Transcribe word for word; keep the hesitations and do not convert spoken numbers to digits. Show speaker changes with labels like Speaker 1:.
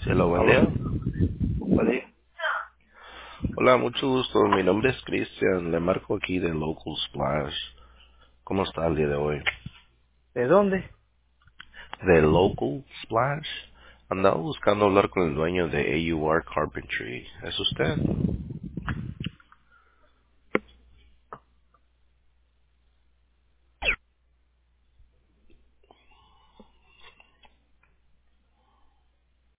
Speaker 1: Hola, buen
Speaker 2: ¿Aló?
Speaker 1: día.
Speaker 2: ¿Vale?
Speaker 1: Hola, mucho gusto. Mi nombre es Cristian. Le marco aquí de Local Splash. ¿Cómo está el día de hoy?
Speaker 2: ¿De dónde?
Speaker 1: De Local Splash. Andaba buscando hablar con el dueño de A U R Carpentry. ¿Es usted?